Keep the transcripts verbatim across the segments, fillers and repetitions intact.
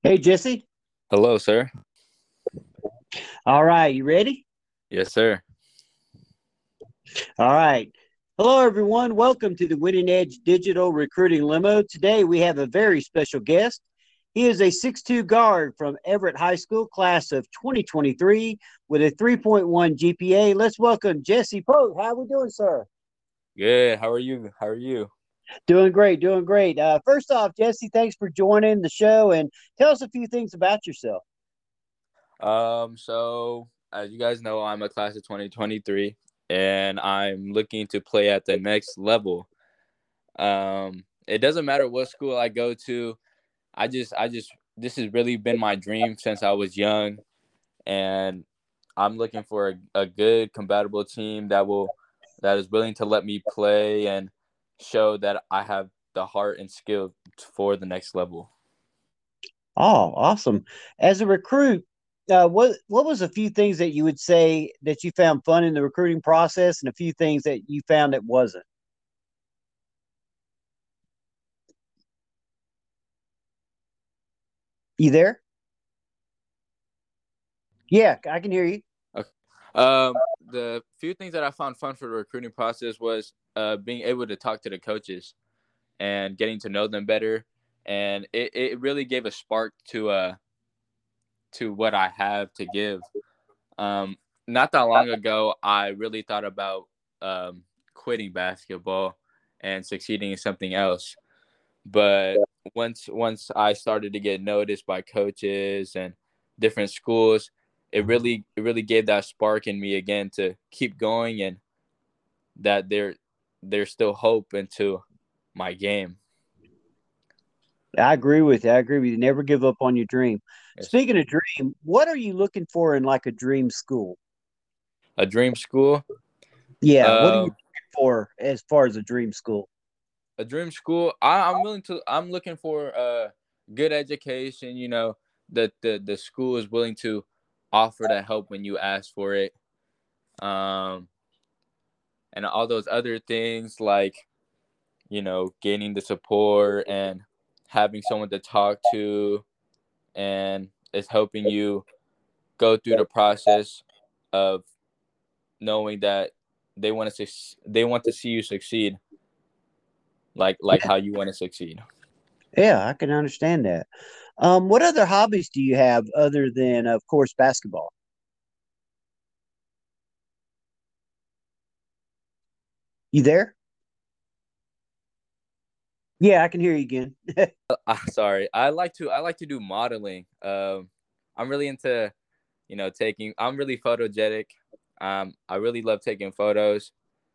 Hey, Jesse. Hello, sir. All right, you ready? Yes, sir. All right. Hello, everyone. Welcome to the Winning Edge Digital Recruiting Limo. Today, we have a very special guest. He is a six two guard from Everett High School, class of twenty twenty-three, with a three point one G P A. Let's welcome Jesse Pope. How are we doing, sir? Good. How are you? How are you? Doing great, doing great. Uh, first off, Jesse, thanks for joining the show and tell us a few things about yourself. Um, so as you guys know, I'm a class of twenty twenty-three and I'm looking to play at the next level. Um, it doesn't matter what school I go to. I just I just this has really been my dream since I was young, and I'm looking for a, a good compatible team that will that is willing to let me play and show that I have the heart and skill for the next level. Oh, awesome. As a recruit, uh, what what was a few things that you would say that you found fun in the recruiting process and a few things that you found that wasn't? You there? Yeah, I can hear you. Okay. Um, the few things that I found fun for the recruiting process was uh, being able to talk to the coaches and getting to know them better, and it, it really gave a spark to uh to what I have to give. Um, Not that long ago, I really thought about um, quitting basketball and succeeding in something else. But once once I started to get noticed by coaches and different schools, it really it really gave that spark in me again to keep going, and that there there's still hope into my game. I agree with you. I agree with you. Never give up on your dream. Yes. Speaking of dream, what are you looking for in like a dream school? A dream school. Yeah, what are you Um, looking for as far as a dream school? a dream school. I, I'm willing to. I'm looking for a good education. You know, that the the school is willing to offer that help when you ask for it. Um, and all those other things like, you know, gaining the support and having someone to talk to, and it's helping you go through the process of knowing that they want to they want to see you succeed, like like how you want to succeed. Yeah, I can understand that. Um, what other hobbies do you have other than, of course, basketball? You there? Yeah, I can hear you again. Uh, sorry, I like to I like to do modeling. Um, I'm really into, you know, taking. I'm really photogenic. Um, I really love taking photos,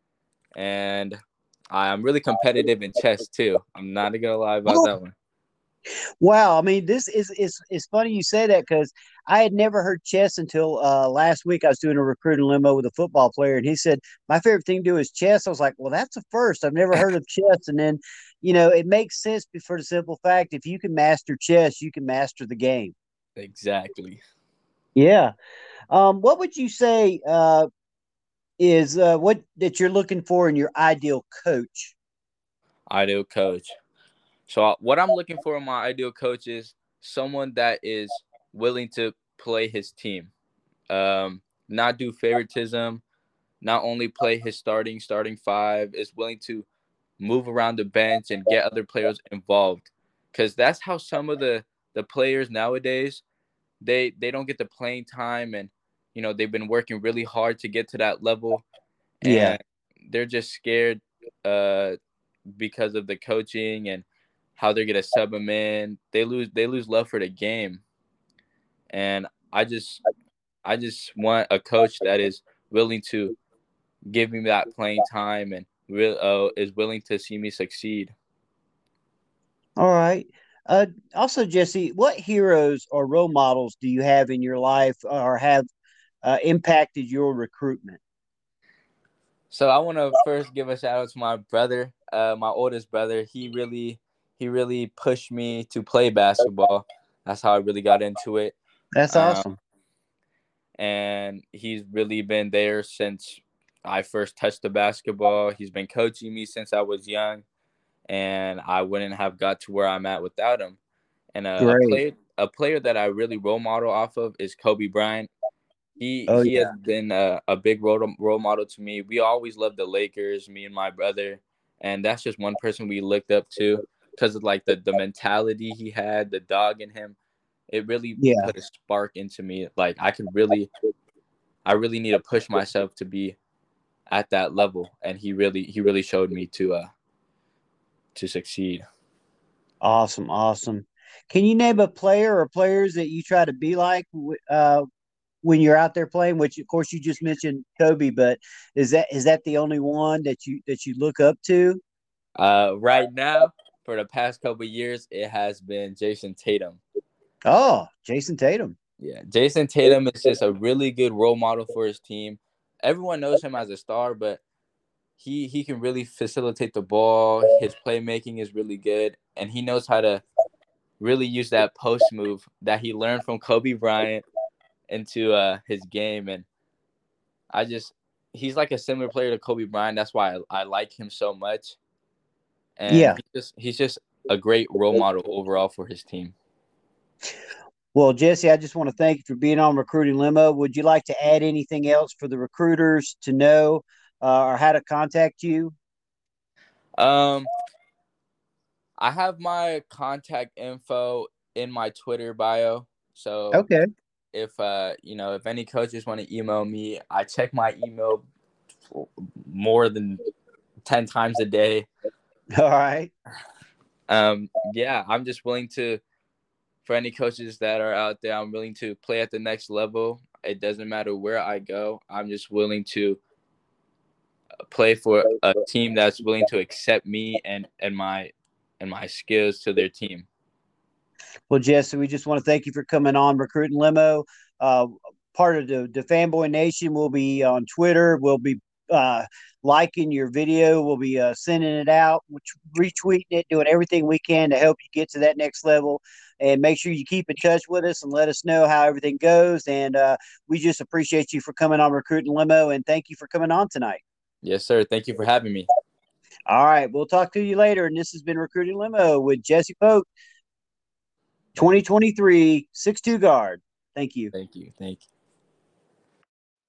and I'm really competitive in chess too. I'm not gonna lie about that one. Wow, I mean, this is is it's funny you say that because I had never heard chess until uh, last week. I was doing a recruiting limo with a football player, and he said my favorite thing to do is chess. I was like, well, that's a first. I've never heard of chess, and then you know it makes sense for the simple fact if you can master chess, you can master the game. Exactly. Yeah. Um, what would you say uh, is uh, what that you're looking for in your ideal coach? Ideal coach. So uh, what I'm looking for in my ideal coach is someone that is willing to play his team, um, not do favoritism, not only play his starting starting five, is willing to move around the bench and get other players involved, because that's how some of the the players nowadays, they they don't get the playing time, and you know they've been working really hard to get to that level, Yeah. and they're just scared uh because of the coaching and how they're gonna sub them in. They lose they lose love for the game, and I just I just want a coach that is willing to give me that playing time and real uh, is willing to see me succeed. All right. Uh, also, Jesse, what heroes or role models do you have in your life or have uh, impacted your recruitment? So I want to first give a shout out to my brother, uh, my oldest brother. He really he really pushed me to play basketball. That's how I really got into it. That's Um, awesome. and he's really been there since I first touched the basketball. He's been coaching me since I was young, and I wouldn't have got to where I'm at without him. And uh, a Great. player a player that I really role model off of is Kobe Bryant. He Oh he has yeah, been a, a big role role model to me. We always loved the Lakers, me and my brother, and that's just one person we looked up to because of like the the mentality he had, the dog in him. It really yeah. put a spark into me. Like I could really, I really need to push myself to be at that level, and he really he really showed me to uh to succeed. Awesome, awesome. Can you name a player or players that you try to be like uh, when you're out there playing? Which, of course, you just mentioned Kobe, but is that is that the only one that you that you look up to? Uh, right now, for the past couple of years, it has been Jason Tatum. Oh, Jason Tatum. Yeah, Jason Tatum is just a really good role model for his team. Everyone knows him as a star, but he he can really facilitate the ball. His playmaking is really good, and he knows how to really use that post move that he learned from Kobe Bryant into uh, his game. And I just he's like a similar player to Kobe Bryant. That's why I, I like him so much. And Yeah. he just he's just a great role model overall for his team. Well, Jesse, I just want to thank you for being on Recruiting Limo. Would you like to add anything else for the recruiters to know uh, or how to contact you? Um, I have my contact info in my Twitter bio. So Okay. if uh you know if any coaches want to email me, I check my email more than ten times a day. All right. Um, yeah, I'm just willing to for any coaches that are out there. I'm willing to play at the next level. It doesn't matter where I go. I'm just willing to play for a team that's willing to accept me and and my and my skills to their team. Well, Jesse, we just want to thank you for coming on Recruiting Limo. Uh, part of the, the Fanboy Nation will be on Twitter. We'll be uh, liking your video. We'll be uh, sending it out, which, retweeting it, doing everything we can to help you get to that next level. And make sure you keep in touch with us and let us know how everything goes. And uh, we just appreciate you for coming on Recruiting Limo. And thank you for coming on tonight. Yes, sir. Thank you for having me. All right. We'll talk to you later. And this has been Recruiting Limo with Jesse Pope, twenty twenty-three six two guard. Thank you. Thank you. Thank you.